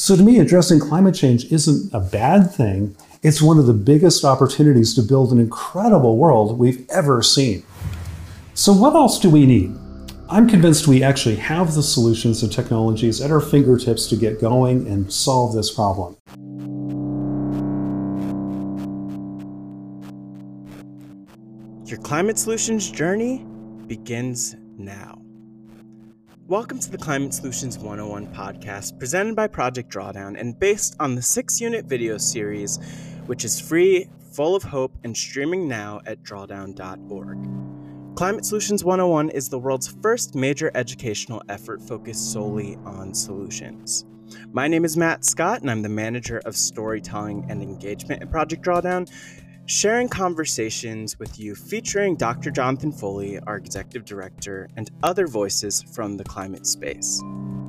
So to me, addressing climate change isn't a bad thing. It's one of the biggest opportunities to build an incredible world we've ever seen. So what else do we need? I'm convinced we actually have the solutions and technologies at our fingertips to get going and solve this problem. Your climate solutions journey begins now. Welcome to the Climate Solutions 101 podcast, presented by Project Drawdown and based on the 6-unit video series, which is free, full of hope, and streaming now at drawdown.org. Climate Solutions 101 is the world's first major educational effort focused solely on solutions. My name is Matt Scott, and I'm the manager of storytelling and engagement at Project Drawdown, sharing conversations with you featuring Dr. Jonathan Foley, our executive director, and other voices from the climate space.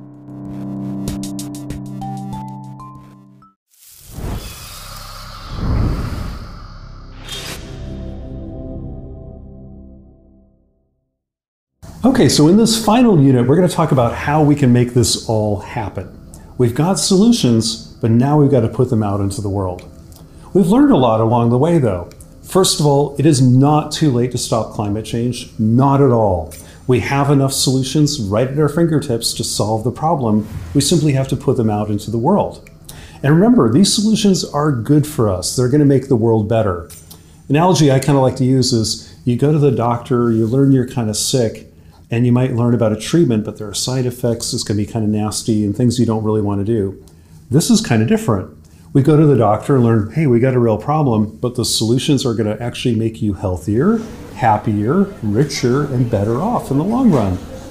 Okay, so in this final unit, we're going to talk about how we can make this all happen. We've got solutions, but now we've got to put them out into the world. We've learned a lot along the way, though. First of all, it is not too late to stop climate change. Not at all. We have enough solutions right at our fingertips to solve the problem. We simply have to put them out into the world. And remember, these solutions are good for us. They're going to make the world better. Analogy I kind of like to use is you go to the doctor, you learn you're kind of sick, and you might learn about a treatment, but there are side effects. It's going to be kind of nasty and things you don't really want to do. This is kind of different. We go to the doctor and learn, hey, we got a real problem, but the solutions are going to actually make you healthier, happier, richer, and better off in the long run.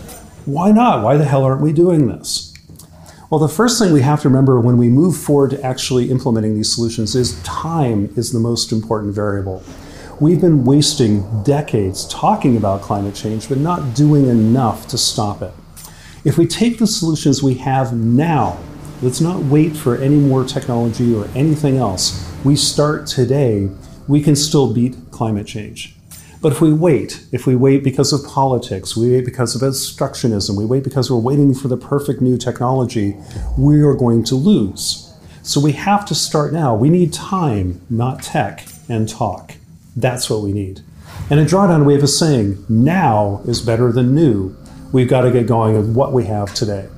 Why not? Why the hell aren't we doing this? Well, the first thing we have to remember when we move forward to actually implementing these solutions is time is the most important variable. We've been wasting decades talking about climate change, but not doing enough to stop it. If we take the solutions we have now, let's not wait for any more technology or anything else. We start today, we can still beat climate change. But if we wait because of politics, we wait because of obstructionism, we wait because we're waiting for the perfect new technology, we are going to lose. So we have to start now. We need time, not tech and talk. That's what we need. And in Drawdown, we have a saying, now is better than new. We've got to get going with what we have today.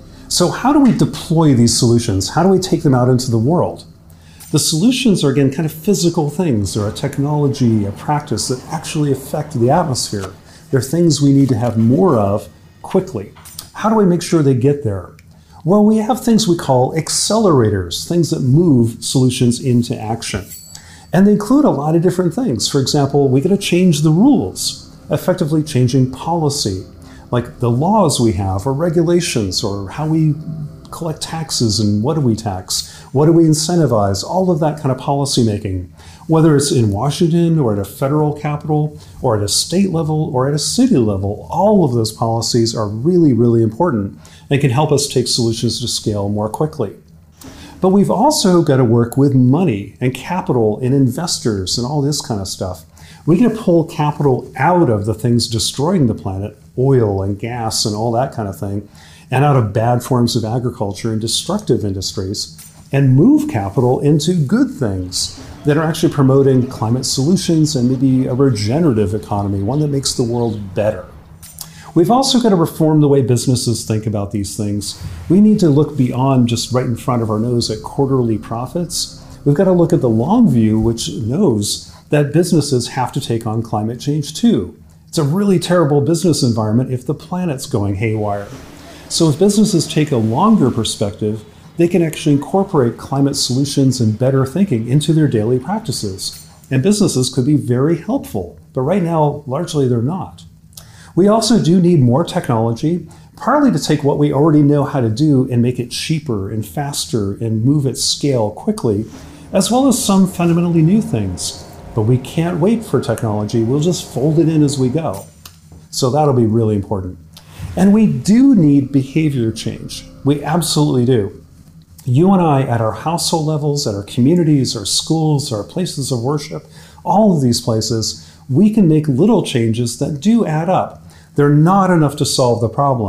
So how do we deploy these solutions? How do we take them out into the world? The solutions are, again, kind of physical things. They're a technology, a practice that actually affect the atmosphere. They're things we need to have more of quickly. How do we make sure they get there? Well, we have things we call accelerators, things that move solutions into action. And they include a lot of different things. For example, we got to change the rules, effectively changing policy, like the laws we have or regulations or how we collect taxes and what do we tax, what do we incentivize, all of that kind of policy making, whether it's in Washington or at a federal capital or at a state level or at a city level. All of those policies are really, really important and can help us take solutions to scale more quickly. But we've also got to work with money and capital and investors and all this kind of stuff. We can pull capital out of the things destroying the planet, oil and gas and all that kind of thing, and out of bad forms of agriculture and destructive industries, and move capital into good things that are actually promoting climate solutions and maybe a regenerative economy, one that makes the world better. We've also got to reform the way businesses think about these things. We need to look beyond just right in front of our nose at quarterly profits. We've got to look at the long view, which knows that businesses have to take on climate change too. It's a really terrible business environment if the planet's going haywire. So if businesses take a longer perspective, they can actually incorporate climate solutions and better thinking into their daily practices. And businesses could be very helpful, but right now, largely they're not. We also do need more technology, partly to take what we already know how to do and make it cheaper and faster and move at scale quickly, as well as some fundamentally new things. But we can't wait for technology, we'll just fold it in as we go. So that'll be really important. And we do need behavior change. We absolutely do. You and I, at our household levels, at our communities, our schools, our places of worship, all of these places, we can make little changes that do add up. They're not enough to solve the problem,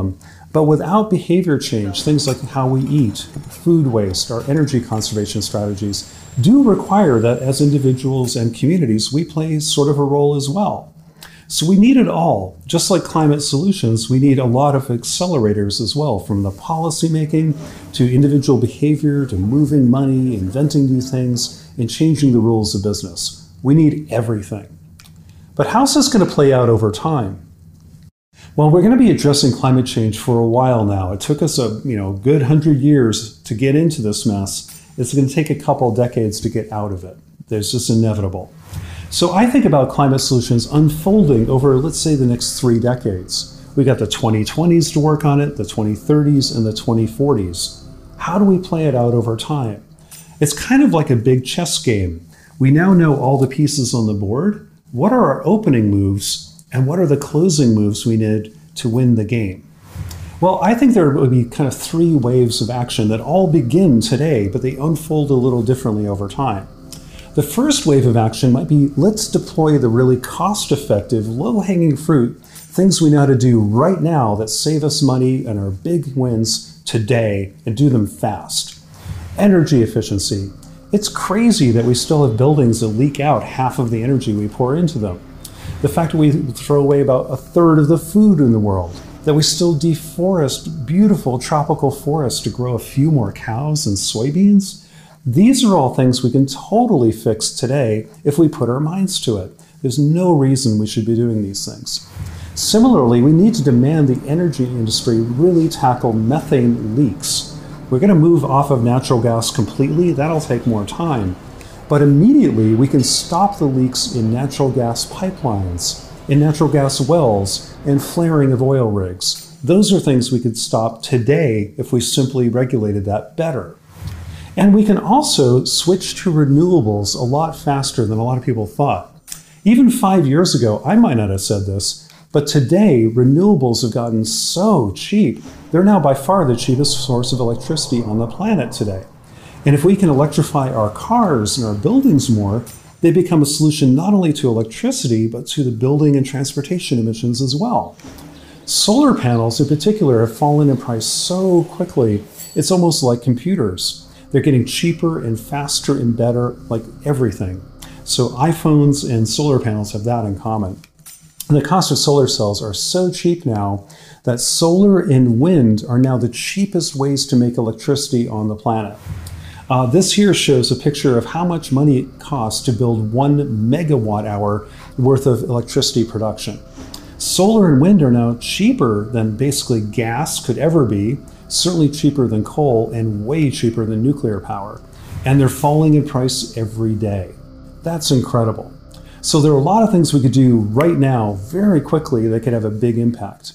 But without behavior change, things like how we eat, food waste, our energy conservation strategies do require that as individuals and communities, we play sort of a role as well. So we need it all. Just like climate solutions, we need a lot of accelerators as well, from the policy making to individual behavior to moving money, inventing new things, and changing the rules of business. We need everything. But how's this going to play out over time? Well, we're going to be addressing climate change for a while now. It took us a good 100 years to get into this mess. It's going to take a couple decades to get out of it. It's just inevitable. So I think about climate solutions unfolding over, let's say, the next 3 decades. We got the 2020s to work on it, the 2030s, and the 2040s. How do we play it out over time? It's kind of like a big chess game. We now know all the pieces on the board. What are our opening moves? And what are the closing moves we need to win the game? Well, I think there will be kind of 3 waves of action that all begin today, but they unfold a little differently over time. The first wave of action might be, let's deploy the really cost-effective, low-hanging fruit, things we know how to do right now that save us money and are big wins today, and do them fast. Energy efficiency. It's crazy that we still have buildings that leak out half of the energy we pour into them. The fact that we throw away about 1/3 of the food in the world, that we still deforest beautiful tropical forests to grow a few more cows and soybeans. These are all things we can totally fix today if we put our minds to it. There's no reason we should be doing these things. Similarly, we need to demand the energy industry really tackle methane leaks. We're going to move off of natural gas completely. That'll take more time. But immediately, we can stop the leaks in natural gas pipelines, in natural gas wells, and flaring of oil rigs. Those are things we could stop today if we simply regulated that better. And we can also switch to renewables a lot faster than a lot of people thought. Even 5 years ago, I might not have said this, but today, renewables have gotten so cheap. They're now by far the cheapest source of electricity on the planet today. And if we can electrify our cars and our buildings more, they become a solution not only to electricity, but to the building and transportation emissions as well. Solar panels in particular have fallen in price so quickly, it's almost like computers. They're getting cheaper and faster and better, like everything. So iPhones and solar panels have that in common. And the cost of solar cells are so cheap now that solar and wind are now the cheapest ways to make electricity on the planet. This here shows a picture of how much money it costs to build 1 megawatt hour worth of electricity production. Solar and wind are now cheaper than basically gas could ever be, certainly cheaper than coal, and way cheaper than nuclear power. And they're falling in price every day. That's incredible. So there are a lot of things we could do right now very quickly that could have a big impact.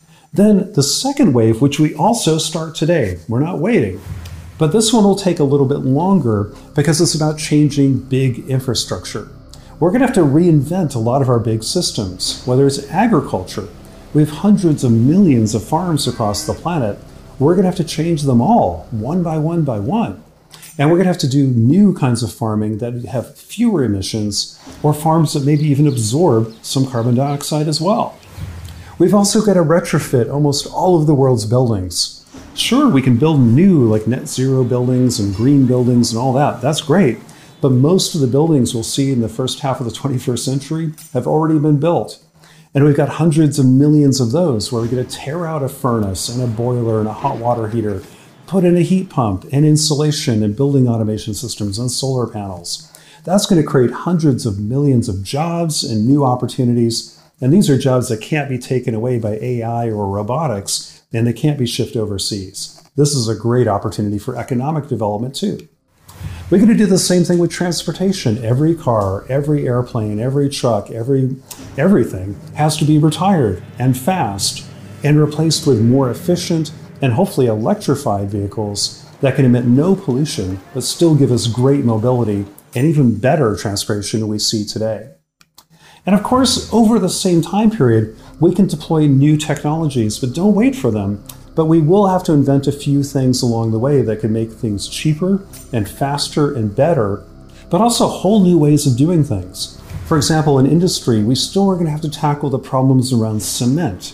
Then the second wave, which we also start today, we're not waiting. But this one will take a little bit longer because it's about changing big infrastructure. We're going to have to reinvent a lot of our big systems, whether it's agriculture. We have hundreds of millions of farms across the planet. We're going to have to change them all, one by one by one. And we're going to have to do new kinds of farming that have fewer emissions, or farms that maybe even absorb some carbon dioxide as well. We've also got to retrofit almost all of the world's buildings. Sure, we can build new, like net zero buildings and green buildings and all that. That's great. But most of the buildings we'll see in the first half of the 21st century have already been built. And we've got hundreds of millions of those where we're going to tear out a furnace and a boiler and a hot water heater, put in a heat pump and insulation and building automation systems and solar panels. That's going to create hundreds of millions of jobs and new opportunities. And these are jobs that can't be taken away by AI or robotics, and they can't be shipped overseas. This is a great opportunity for economic development too. We're going to do the same thing with transportation. Every car, every airplane, every truck, everything has to be retired and fast and replaced with more efficient and hopefully electrified vehicles that can emit no pollution but still give us great mobility and even better transportation than we see today. And of course, over the same time period, we can deploy new technologies, but don't wait for them. But we will have to invent a few things along the way that can make things cheaper and faster and better, but also whole new ways of doing things. For example, in industry, we still are going to have to tackle the problems around cement.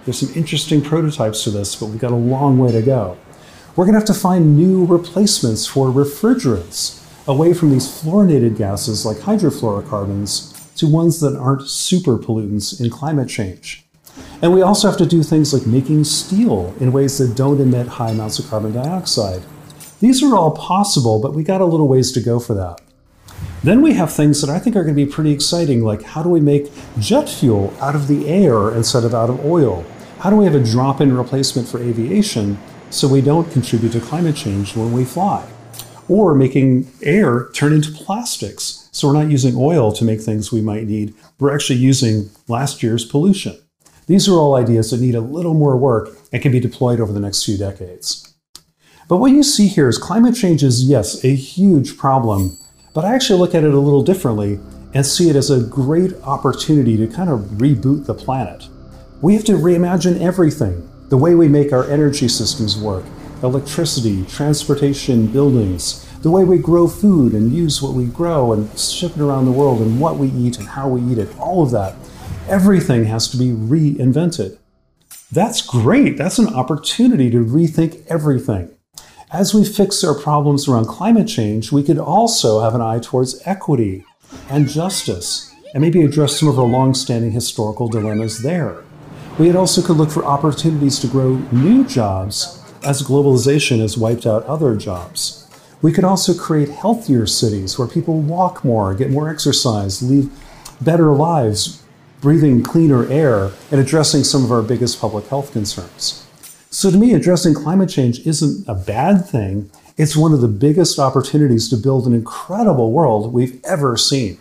There's some interesting prototypes to this, but we've got a long way to go. We're going to have to find new replacements for refrigerants, away from these fluorinated gases like hydrofluorocarbons to ones that aren't super pollutants in climate change. And we also have to do things like making steel in ways that don't emit high amounts of carbon dioxide. These are all possible, but we got a little ways to go for that. Then we have things that I think are going to be pretty exciting, like how do we make jet fuel out of the air instead of out of oil? How do we have a drop-in replacement for aviation so we don't contribute to climate change when we fly? Or making air turn into plastics, so we're not using oil to make things we might need. We're actually using last year's pollution. These are all ideas that need a little more work and can be deployed over the next few decades. But what you see here is climate change is, yes, a huge problem, but I actually look at it a little differently and see it as a great opportunity to kind of reboot the planet. We have to reimagine everything, the way we make our energy systems work, electricity, transportation, buildings, the way we grow food and use what we grow and ship it around the world, and what we eat and how we eat it, all of that. Everything has to be reinvented. That's great. That's an opportunity to rethink everything. As we fix our problems around climate change, we could also have an eye towards equity and justice, and maybe address some of our long-standing historical dilemmas there. We also could look for opportunities to grow new jobs as globalization has wiped out other jobs. We could also create healthier cities where people walk more, get more exercise, live better lives, breathing cleaner air, and addressing some of our biggest public health concerns. So to me, addressing climate change isn't a bad thing. It's one of the biggest opportunities to build an incredible world we've ever seen.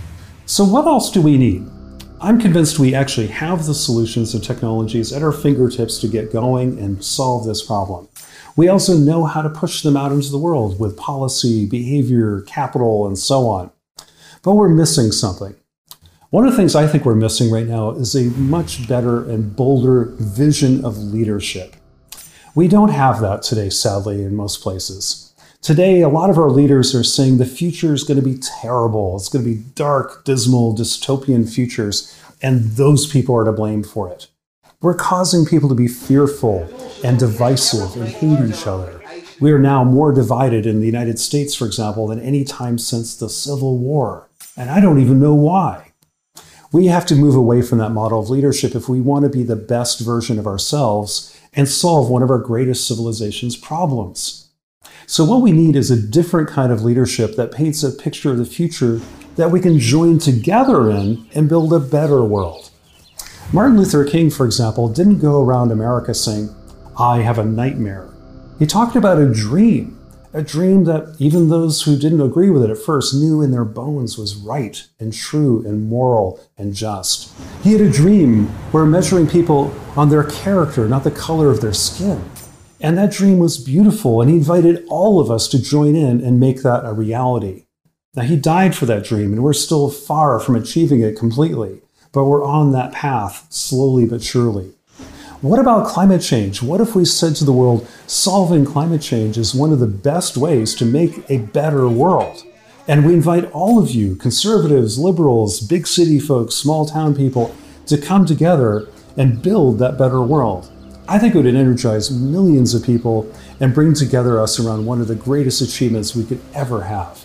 So what else do we need? I'm convinced we actually have the solutions and technologies at our fingertips to get going and solve this problem. We also know how to push them out into the world with policy, behavior, capital, and so on. But we're missing something. One of the things I think we're missing right now is a much better and bolder vision of leadership. We don't have that today, sadly, in most places. Today, a lot of our leaders are saying the future is going to be terrible. It's going to be dark, dismal, dystopian futures, and those people are to blame for it. We're causing people to be fearful and divisive and hate each other. We are now more divided in the United States, for example, than any time since the Civil War, and I don't even know why. We have to move away from that model of leadership if we want to be the best version of ourselves and solve one of our greatest civilization's problems. So what we need is a different kind of leadership that paints a picture of the future that we can join together in and build a better world. Martin Luther King, for example, didn't go around America saying, "I have a nightmare." He talked about a dream that even those who didn't agree with it at first knew in their bones was right and true and moral and just. He had a dream where measuring people on their character, not the color of their skin. And that dream was beautiful, and he invited all of us to join in and make that a reality. Now, he died for that dream, and we're still far from achieving it completely, but we're on that path, slowly but surely. What about climate change? What if we said to the world, solving climate change is one of the best ways to make a better world? And we invite all of you, conservatives, liberals, big city folks, small town people, to come together and build that better world. I think it would energize millions of people and bring together us around one of the greatest achievements we could ever have.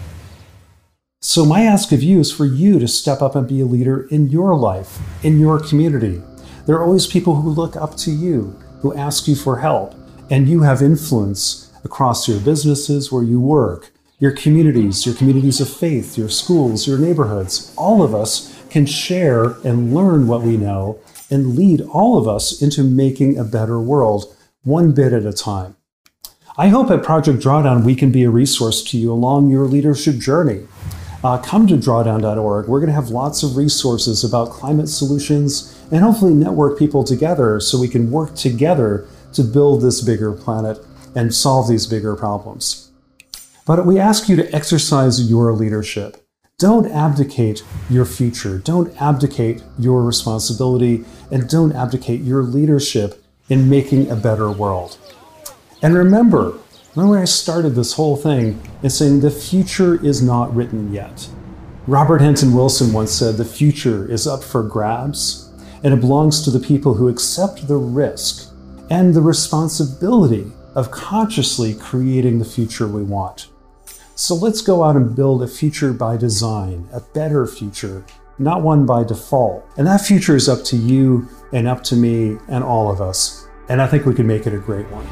So my ask of you is for you to step up and be a leader in your life, in your community. There are always people who look up to you, who ask you for help, and you have influence across your businesses where you work, your communities of faith, your schools, your neighborhoods. All of us can share and learn what we know and lead all of us into making a better world, one bit at a time. I hope at Project Drawdown we can be a resource to you along your leadership journey. Come to drawdown.org. We're going to have lots of resources about climate solutions and hopefully network people together so we can work together to build this bigger planet and solve these bigger problems. But we ask you to exercise your leadership. Don't abdicate your future. Don't abdicate your responsibility, and don't abdicate your leadership in making a better world. And remember when I started this whole thing in saying the future is not written yet. Robert Henton Wilson once said the future is up for grabs. and it belongs to the people who accept the risk and the responsibility of consciously creating the future we want. So let's go out and build a future by design, a better future, not one by default. And that future is up to you and up to me and all of us. And I think we can make it a great one.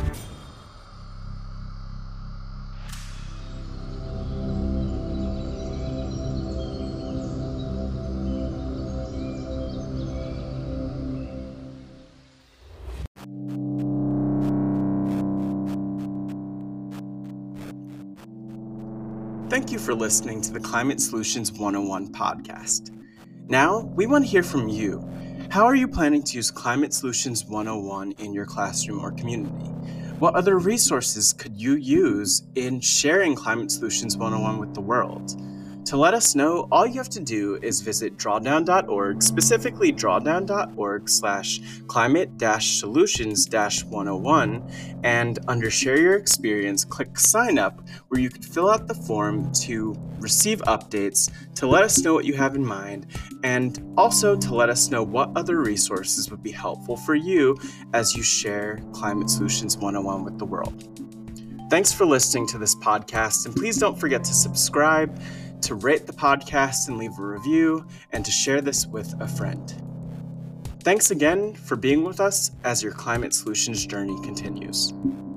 Thank you for listening to the Climate Solutions 101 podcast. Now, we want to hear from you. How are you planning to use Climate Solutions 101 in your classroom or community? What other resources could you use in sharing Climate Solutions 101 with the world? To let us know, all you have to do is visit drawdown.org, specifically drawdown.org/climate-solutions-101, and under Share Your Experience, click Sign Up, where you can fill out the form to receive updates, to let us know what you have in mind, and also to let us know what other resources would be helpful for you as you share Climate Solutions 101 with the world. Thanks for listening to this podcast, and please don't forget to subscribe, to rate the podcast and leave a review, and to share this with a friend. Thanks again for being with us as your climate solutions journey continues.